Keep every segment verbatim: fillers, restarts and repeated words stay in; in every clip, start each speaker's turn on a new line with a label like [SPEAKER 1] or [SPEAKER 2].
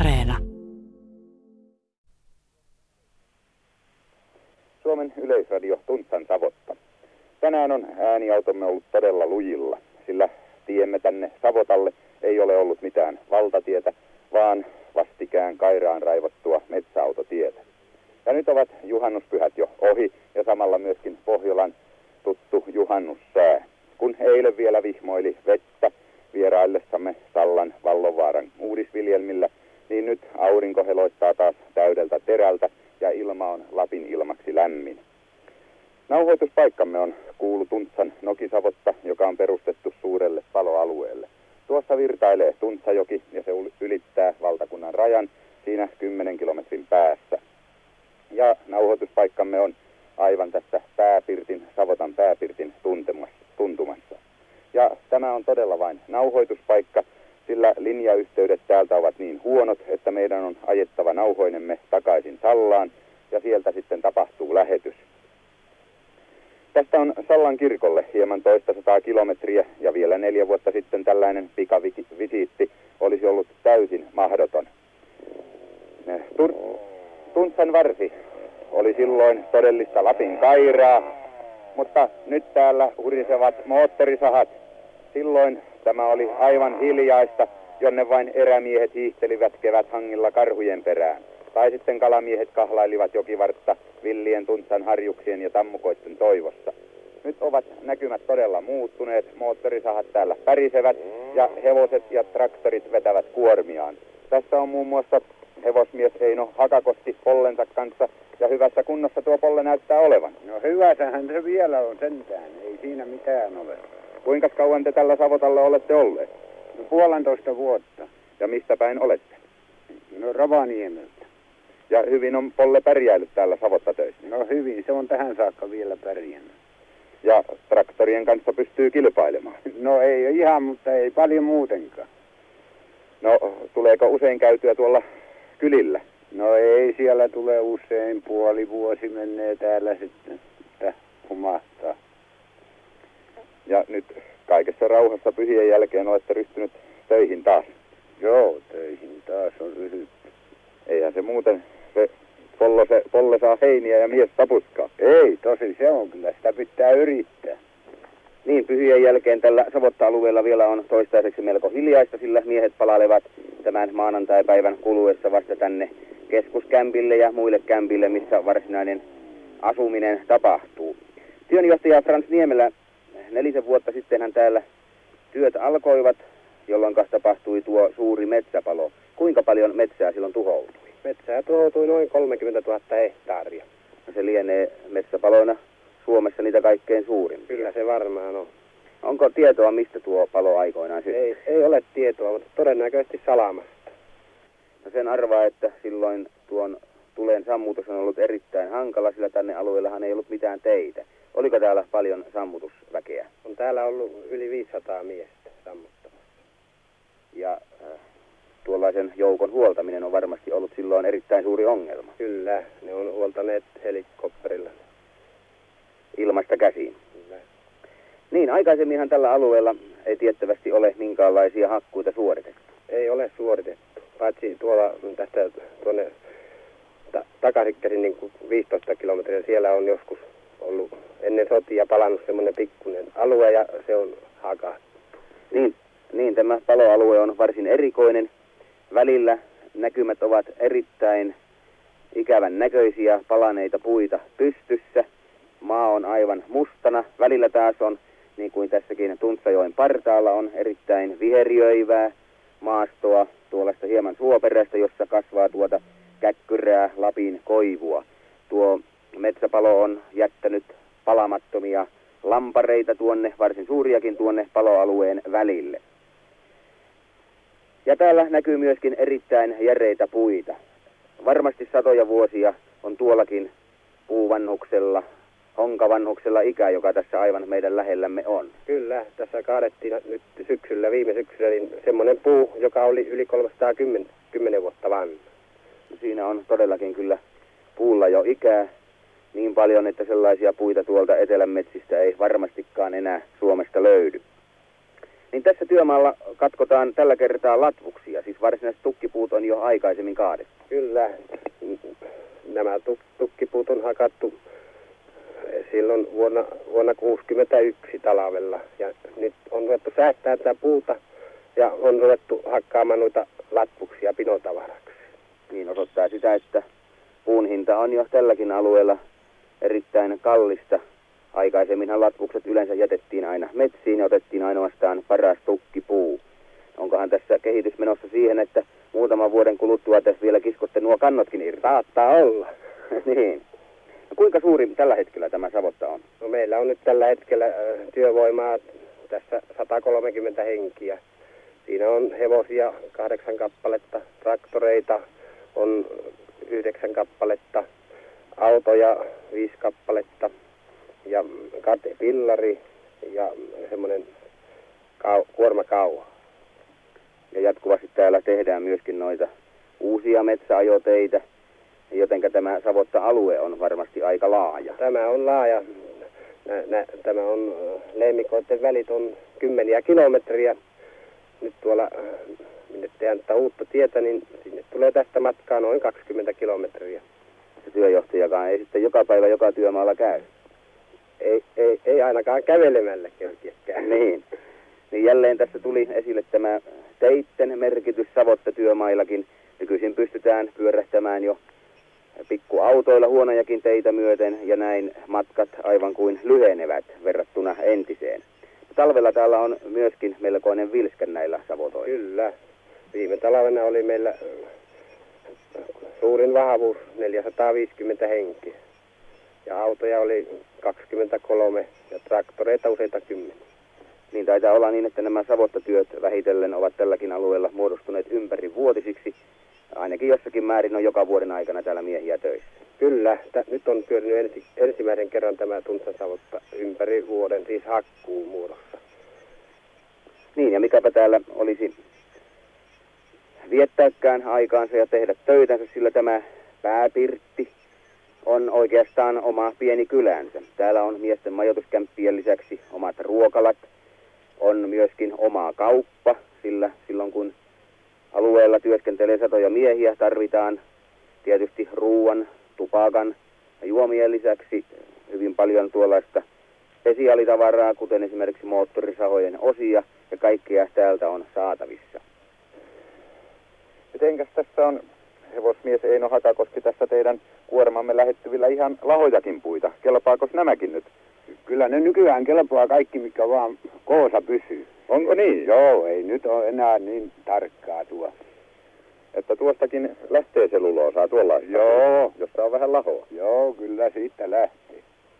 [SPEAKER 1] Areena.
[SPEAKER 2] Suomen Yleisradio Tuntsan Savotta. Tänään on ääniautomme ollut todella lujilla, sillä tiemme tänne Savotalle ei ole ollut mitään valtatietä, vaan vastikään Kairaan raivottua metsäautotietä. Ja nyt ovat juhannuspyhät jo ohi ja samalla myöskin Pohjolan tuttu juhannussää. Kun eilen vielä vihmoili vettä vieraillessamme Sallan Vallonvaaran uudisviljelmillä, niin nyt aurinko heloittaa taas täydeltä terältä ja ilma on Lapin ilmaksi lämmin. Nauhoituspaikkamme on kuulu Tuntsan Nokisavotta, joka on perustettu suurelle paloalueelle. Tuossa virtailee Tuntsajoki ja se ylittää valtakunnan rajan siinä kymmenen kilometrin päässä. Ja nauhoituspaikkamme on aivan tässä pääpirtin, Savotan pääpirtin tuntumassa. Ja tämä on todella vain nauhoituspaikka, sillä linjayhteydet täältä ovat niin huonot, että meidän on ajettava nauhoinemme takaisin Sallaan ja sieltä sitten tapahtuu lähetys. Tästä on Sallan kirkolle hieman toista sataa kilometriä ja vielä neljä vuotta sitten tällainen pikavisiitti olisi ollut täysin mahdoton. Tur- Tuntsan varsi oli silloin todellista Lapin Kairaa, mutta nyt täällä hurisevat moottorisahat. Silloin tämä oli aivan hiljaista, jonne vain erämiehet hiihtelivät keväthangilla karhujen perään. Tai sitten kalamiehet kahlailivat jokivartta villien Tuntsan harjuksien ja tammukoitten toivossa. Nyt ovat näkymät todella muuttuneet, moottorisahat täällä pärisevät ja hevoset ja traktorit vetävät kuormiaan. Tässä on muun muassa hevosmies Eino Hakakoski pollensa kanssa ja hyvässä kunnossa tuo polle näyttää olevan.
[SPEAKER 3] No hyväsähän se vielä on sentään, ei siinä mitään ole.
[SPEAKER 2] Kuinka kauan te tällä Savotalla olette olleet?
[SPEAKER 3] No puolentoista vuotta.
[SPEAKER 2] Ja mistä päin olette?
[SPEAKER 3] No Rovaniemeltä.
[SPEAKER 2] Ja hyvin on polle pärjäillyt täällä Savotta-töissä?
[SPEAKER 3] No hyvin, se on tähän saakka vielä pärjännyt.
[SPEAKER 2] Ja traktorien kanssa pystyy kilpailemaan?
[SPEAKER 3] No ei ihan, mutta ei paljon muutenkaan.
[SPEAKER 2] No tuleeko usein käytyä tuolla kylillä?
[SPEAKER 3] No ei siellä tule usein, puoli vuosi menee täällä sitten, että humahtaa.
[SPEAKER 2] Ja nyt kaikessa rauhassa pyhien jälkeen olette ryhtynyt töihin taas?
[SPEAKER 3] Joo, töihin taas on ryhdytty.
[SPEAKER 2] Eihän se muuten, se pollo, se polle saa heiniä ja mies tapuskaa.
[SPEAKER 3] Ei, tosi se on kyllä, sitä pitää yrittää.
[SPEAKER 4] Niin, pyhien jälkeen tällä Savotta-alueella vielä on toistaiseksi melko hiljaista, sillä miehet palailevat tämän maanantaipäivän kuluessa vasta tänne keskuskämpille ja muille kämpille, missä varsinainen asuminen tapahtuu. Työnjohtaja Frans Niemelä, nelisen vuotta sittenhän täällä työt alkoivat, jolloin tapahtui tuo suuri metsäpalo. Kuinka paljon metsää silloin tuhoutui?
[SPEAKER 5] Metsää tuhoutui noin kolmekymmentätuhatta hehtaaria.
[SPEAKER 4] Se lienee metsäpaloina Suomessa niitä kaikkein suurin.
[SPEAKER 5] Kyllä se varmaan on.
[SPEAKER 4] Onko tietoa, mistä tuo palo aikoinaan syttyi?
[SPEAKER 5] Ei, ei ole tietoa, mutta todennäköisesti salamasta.
[SPEAKER 4] No sen arvaa, että silloin tuon tulen sammutus on ollut erittäin hankala, sillä tänne alueellahan ei ollut mitään teitä. Oliko täällä paljon sammutusväkeä?
[SPEAKER 5] On täällä ollut yli viisisataa miestä sammuttamassa.
[SPEAKER 4] Ja äh, tuollaisen joukon huoltaminen on varmasti ollut silloin erittäin suuri ongelma.
[SPEAKER 5] Kyllä, ne on huoltaneet helikopterilla.
[SPEAKER 4] Ilmasta käsiin.
[SPEAKER 5] Kyllä.
[SPEAKER 4] Niin, aikaisemminhan tällä alueella ei tiettävästi ole minkäänlaisia hakkuita suoritettu.
[SPEAKER 5] Ei ole suoritettu, paitsi tuolla tästä tuonne ta- takaisin käsin niin kuin viisitoista kilometriä. Siellä on joskus ollut ennen sotia palannut semmoinen pikkuinen alue ja se on hakattu.
[SPEAKER 4] Niin, niin, tämä paloalue on varsin erikoinen. Välillä näkymät ovat erittäin ikävän näköisiä, palaneita puita pystyssä. Maa on aivan mustana. Välillä taas on, niin kuin tässäkin Tuntsajoen partaalla, on erittäin viheriöivää maastoa, tuollaista hieman suoperäistä, jossa kasvaa tuota käkkyrää Lapin koivua. Tuo metsäpalo on jättänyt palamattomia lampareita tuonne, varsin suuriakin tuonne paloalueen välille. Ja täällä näkyy myöskin erittäin järeitä puita. Varmasti satoja vuosia on tuollakin puuvanhuksella, honkavanhuksella ikä, joka tässä aivan meidän lähellämme on.
[SPEAKER 5] Kyllä, tässä kaadettiin nyt syksyllä, viime syksyllä, niin semmoinen puu, joka oli yli kolmesataakymmentä vuotta vanha.
[SPEAKER 4] Siinä on todellakin kyllä puulla jo ikää niin paljon, että sellaisia puita tuolta etelän metsistä ei varmastikaan enää Suomesta löydy. Niin tässä työmaalla katkotaan tällä kertaa latvuksia, siis varsinaiset tukkipuut on jo aikaisemmin kaadettu.
[SPEAKER 5] Kyllä, nämä tuk- tukkipuut on hakattu silloin vuonna, vuonna kuusikymmentäyksi talvella. Ja nyt on ruvettu säästää tätä puuta ja on ruvettu hakkaamaan noita latvuksia pinotavaraksi.
[SPEAKER 4] Niin osoittaa sitä, että puun hinta on jo tälläkin alueella erittäin kallista. Aikaisemminhan latvukset yleensä jätettiin aina metsiin ja otettiin ainoastaan paras tukkipuu. Onkohan tässä kehitys menossa siihen, että muutaman vuoden kuluttua tässä vielä kiskotte nuo kannotkin irti?
[SPEAKER 5] Saattaa olla.
[SPEAKER 4] Niin. No kuinka suuri tällä hetkellä tämä savotta on?
[SPEAKER 5] No meillä on nyt tällä hetkellä äh, työvoimaa tässä sata kolmekymmentä henkiä. Siinä on hevosia kahdeksan kappaletta, traktoreita on yhdeksän kappaletta, autoja viisi kappaletta ja katepillari ja semmoinen kau- kuormakauha.
[SPEAKER 4] Ja jatkuvasti täällä tehdään myöskin noita uusia metsäajoteitä, jotenka tämä Savotta-alue on varmasti aika laaja.
[SPEAKER 5] Tämä on laaja. Nä, nä, tämä on, leimikoiden välit on kymmeniä kilometriä. Nyt tuolla, minne tehdään tätä uutta tietä, niin sinne tulee tästä matkaa noin kaksikymmentä kilometriä.
[SPEAKER 4] Se työjohtajakaan ei sitten joka päivä joka työmaalla käy.
[SPEAKER 5] Ei, ei, ei ainakaan kävelemällä kerkiäkään.
[SPEAKER 4] Niin. Niin jälleen tässä tuli esille tämä teitten merkitys Savotta-työmaillakin. Nykyisin pystytään pyörähtämään jo pikkuautoilla huonojakin teitä myöten ja näin matkat aivan kuin lyhenevät verrattuna entiseen. Talvella täällä on myöskin melkoinen vilskä näillä savotoilla.
[SPEAKER 5] Kyllä. Viime talvena oli meillä suurin vahvuus neljäsataaviisikymmentä henkeä. Ja autoja oli kaksikymmentäkolme ja traktoreita useita kymmeniä.
[SPEAKER 4] Niin taitaa olla niin, että nämä savottatyöt vähitellen ovat tälläkin alueella muodostuneet ympärivuotisiksi. Ainakin jossakin määrin on joka vuoden aikana täällä miehiä töissä.
[SPEAKER 5] Kyllä. Tä, nyt on pyörinyt ensi, ensimmäisen kerran tämä Tuntsan Savotta ympäri vuoden, siis hakkuun muodossa.
[SPEAKER 4] Niin, ja mikäpä täällä olisi viettääkään aikaansa ja tehdä töitänsä, sillä tämä pääpirtti on oikeastaan oma pieni kylänsä. Täällä on miesten majoituskämppien lisäksi omat ruokalat, on myöskin oma kauppa, sillä silloin kun alueella työskentelee satoja miehiä, tarvitaan tietysti ruuan, tupakan ja juomien lisäksi hyvin paljon tuollaista spesiaalitavaraa, kuten esimerkiksi moottorisahojen osia, ja kaikkea täältä on saatavissa.
[SPEAKER 2] Mitenkäs tässä on, hevosmies Eino Hakakoski, tässä teidän kuormamme lähettyvillä ihan lahojakin puita? Kelpaako nämäkin nyt?
[SPEAKER 3] Kyllä ne nykyään kelpaa kaikki, mikä vaan koosa pysyy.
[SPEAKER 2] Onko niin?
[SPEAKER 3] Joo, ei nyt ole enää niin tarkkaa tuo.
[SPEAKER 2] Että tuostakin lähtee seluloosaa tuollaista?
[SPEAKER 3] Joo.
[SPEAKER 2] Jossa on vähän lahoa?
[SPEAKER 3] Joo, kyllä siitä lähtee.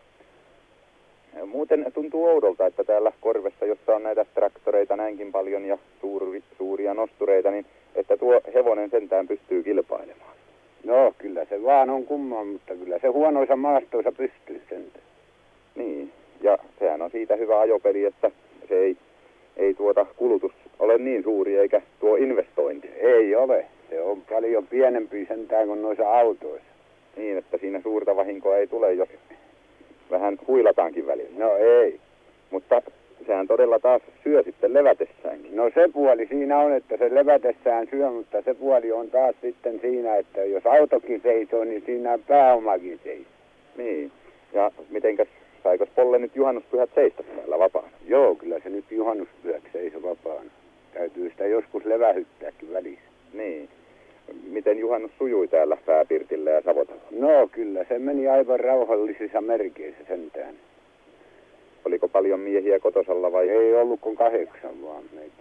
[SPEAKER 2] Muuten tuntuu oudolta, että täällä korvessa, jossa on näitä traktoreita näinkin paljon ja suuri, suuria nostureita, niin että tuo hevonen sentään pystyy kilpailemaan.
[SPEAKER 3] No, kyllä se vaan on kumman, mutta kyllä se huonoissa maastoissa pystyy sentään.
[SPEAKER 2] Niin, ja sehän on siitä hyvä ajopeli, että se ei, ei tuota kulutus ole niin suuri eikä tuo investointi.
[SPEAKER 3] Ei ole. Se on paljon pienempi sentään kuin noissa autoissa.
[SPEAKER 2] Niin, että siinä suurta vahinkoa ei tule, jos vähän huilataankin välillä.
[SPEAKER 3] No ei.
[SPEAKER 2] Mutta sehän todella taas syö sitten levätessäänkin.
[SPEAKER 3] No se puoli siinä on, että se levätessään syö, mutta se puoli on taas sitten siinä, että jos autokin seisoo, niin siinä pääomakin seisoo.
[SPEAKER 2] Niin. Ja mitenkäs, saikos Polle nyt juhannuspyhät seistä täällä vapaana?
[SPEAKER 3] Joo, kyllä se nyt juhannuspyhät seisoo vapaana. Täytyy sitä joskus levähyttääkin välissä.
[SPEAKER 2] Niin. Miten juhannus sujui täällä pääpirtillä ja Savotalla?
[SPEAKER 3] No kyllä, se meni aivan rauhallisissa merkeissä sentään.
[SPEAKER 2] Oliko paljon miehiä kotosalla vai?
[SPEAKER 3] Ei ollut kuin kahdeksan vaan meitä.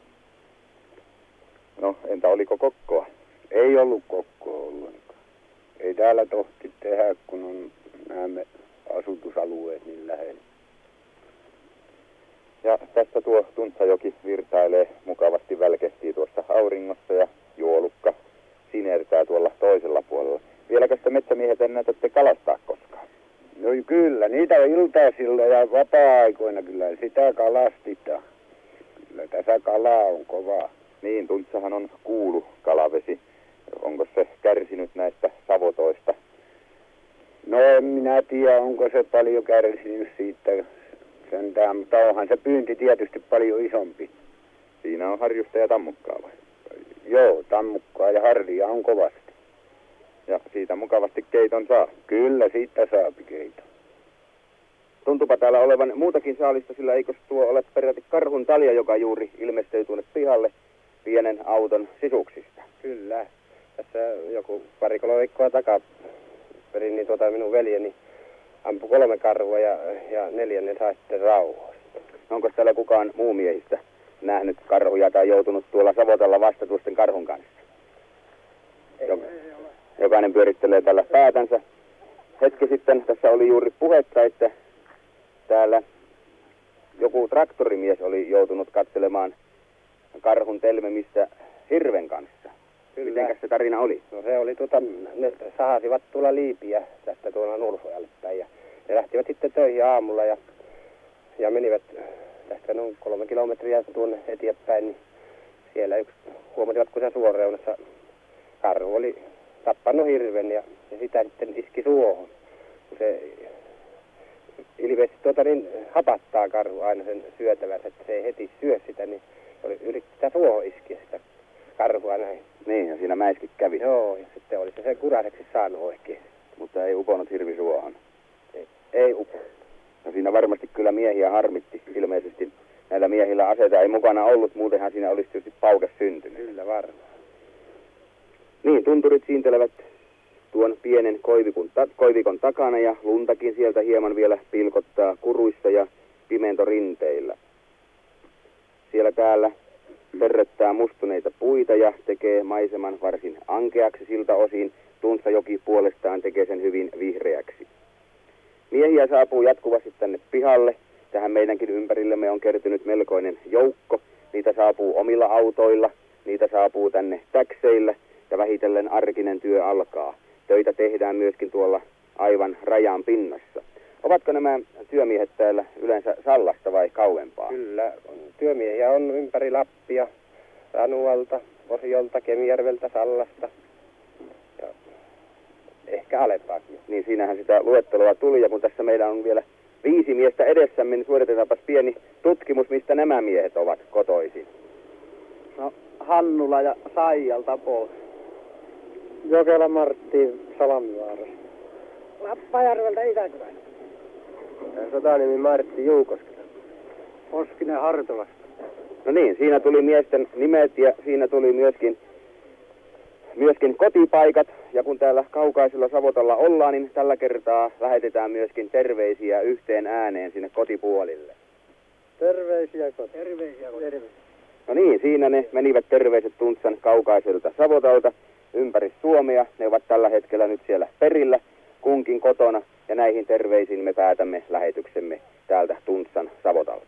[SPEAKER 2] No, entä oliko kokkoa?
[SPEAKER 3] Ei ollut kokkoa ollenkaan. Ei täällä tohti tehdä, kun on nämä asutusalueet niin lähellä.
[SPEAKER 2] Ja tässä tuo Tuntsajoki virtailee mukavasti, välkehtii tuossa auringossa ja juolukka sinertää tuolla toisella puolella. Vieläkö sitä metsämiehet ennätätte kalastaa koskaan?
[SPEAKER 3] No kyllä, niitä on iltaisilla ja vapaa-aikoina kyllä sitä kalastitaan. Kyllä tässä kalaa on kovaa.
[SPEAKER 2] Niin, Tuntsahan on kuulu kalavesi. Onko se kärsinyt näistä savotoista?
[SPEAKER 3] No en minä tiedä, onko se paljon kärsinyt siitä sentään, mutta onhan se pyynti tietysti paljon isompi.
[SPEAKER 2] Siinä on harjusta ja tammukkaa vai?
[SPEAKER 3] Joo, tammukkaa ja harjaa on kovasti.
[SPEAKER 2] Ja siitä mukavasti keiton saa.
[SPEAKER 3] Kyllä, siitä saapi keiton.
[SPEAKER 2] Tuntupa täällä olevan muutakin saalista, sillä eikö tuo ole peräti karhun talja, joka juuri ilmestyi tuonne pihalle pienen auton sisuksista?
[SPEAKER 5] Kyllä. Tässä joku pari kolme viikkoa takaperin niin tuota minun veljeni ampui kolme karhua ja, ja neljännen sai sitten rauhoista.
[SPEAKER 2] Onko täällä kukaan muu miehistä nähnyt karhuja tai joutunut tuolla Savotalla vastatusten karhun kanssa?
[SPEAKER 5] Ei,
[SPEAKER 2] Jok-
[SPEAKER 5] ei ole.
[SPEAKER 2] Jokainen pyörittelee tällä päätänsä. Hetki sitten tässä oli juuri puhetta, että täällä joku traktorimies oli joutunut katselemaan karhun telmemistä hirven kanssa.
[SPEAKER 5] Kyllä.
[SPEAKER 2] Mitenkäs se tarina oli?
[SPEAKER 5] No se oli tuota, ne sahasivat tuolla Liipiä tästä tuolla Nurfojalle päin ja ne lähtivät sitten töihin aamulla ja, ja menivät tästä noin kolme kilometriä tuonne eteenpäin, niin siellä yksi huomasivat, kun se suoreunassa karhu oli tappanut hirven ja, ja sitä sitten iski suohon. Kun se ilmeisesti tuota niin hapattaa karhu aina sen syötävänsä, että se ei heti syö sitä, niin oli yrittää suohon iskeä sitä karhua näin.
[SPEAKER 2] Niin, ja siinä mäiski kävi.
[SPEAKER 5] Joo, ja sitten oli se, se kuraseksi saanut oikein.
[SPEAKER 2] Mutta ei uponut hirvi suohon.
[SPEAKER 5] Ei, ei upo.
[SPEAKER 2] No siinä varmasti kyllä miehiä harmitti. Ilmeisesti näillä miehillä aseita ei mukana ollut, muutenhan siinä olisi tietysti pauke syntynyt.
[SPEAKER 5] Kyllä varmaan.
[SPEAKER 2] Niin, tunturit siintelevät tuon pienen koivikon, ta- koivikon takana ja luntakin sieltä hieman vielä pilkottaa kuruissa ja pimentorinteillä. Siellä täällä törröttää mustuneita puita ja tekee maiseman varsin ankeaksi siltä osin. Tuntsajoki puolestaan tekee sen hyvin vihreäksi. Miehiä saapuu jatkuvasti tänne pihalle. Tähän meidänkin ympärillemme on kertynyt melkoinen joukko. Niitä saapuu omilla autoilla, niitä saapuu tänne täkseillä ja vähitellen arkinen työ alkaa. Töitä tehdään myöskin tuolla aivan rajan pinnassa. Ovatko nämä työmiehet täällä yleensä Sallasta vai kauempaa?
[SPEAKER 5] Kyllä, työmiehiä on ympäri Lappia, Ranualta, Posiolta, Kemijärveltä, Sallasta ja ehkä alempaakin.
[SPEAKER 2] Niin siinähän sitä luetteloa tuli, ja kun tässä meillä on vielä viisi miestä edessämme, niin suoritetaanpas pieni tutkimus, mistä nämä miehet ovat kotoisin.
[SPEAKER 1] No, Hannula ja Saijalta pois.
[SPEAKER 5] Jokela Martti Salamivaarasta.
[SPEAKER 1] Lappajärveltä Itäkylän.
[SPEAKER 5] Sotanimi Martti Juukoskela.
[SPEAKER 1] Oskinen Hartolasta.
[SPEAKER 2] No niin, siinä tuli miesten nimet ja siinä tuli myöskin, myöskin kotipaikat. Ja kun täällä kaukaisella Savotalla ollaan, niin tällä kertaa lähetetään myöskin terveisiä yhteen ääneen sinne kotipuolille.
[SPEAKER 1] Terveisiä koti. Terveisiä koti. Terveisiä.
[SPEAKER 2] No niin, siinä ne menivät terveiset Tuntsan kaukaiselta Savotalta ympäri Suomea. Ne ovat tällä hetkellä nyt siellä perillä, kunkin kotona. Ja näihin terveisiin me päätämme lähetyksemme täältä Tuntsan Savotalta.